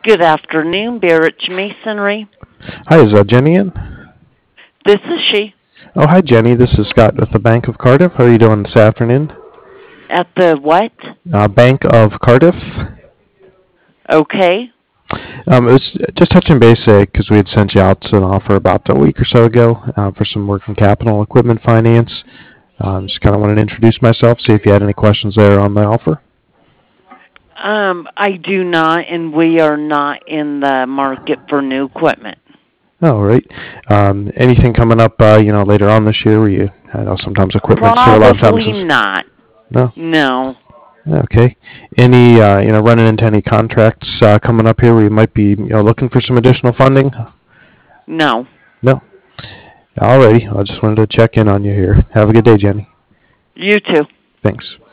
Good afternoon, Barrett Masonry. Hi, is Jenny in? This is she. Oh, hi, Jenny. This is Scott with the Bank of Cardiff. How are you doing this afternoon? At the what? Bank of Cardiff. Okay. It was just touching base because we had sent you out an offer about a week or so ago for some working capital equipment finance. Just kind of wanted to introduce myself, see if you had any questions there on the offer. I do not, and we are not in the market for new equipment. Oh, right. Anything coming up, later on this year? Where I know sometimes equipment's a lot of times. Probably not. No. No. Okay. Any, running into any contracts coming up here where you might be, looking for some additional funding? No. No. Alrighty. I just wanted to check in on you here. Have a good day, Jenny. You too. Thanks.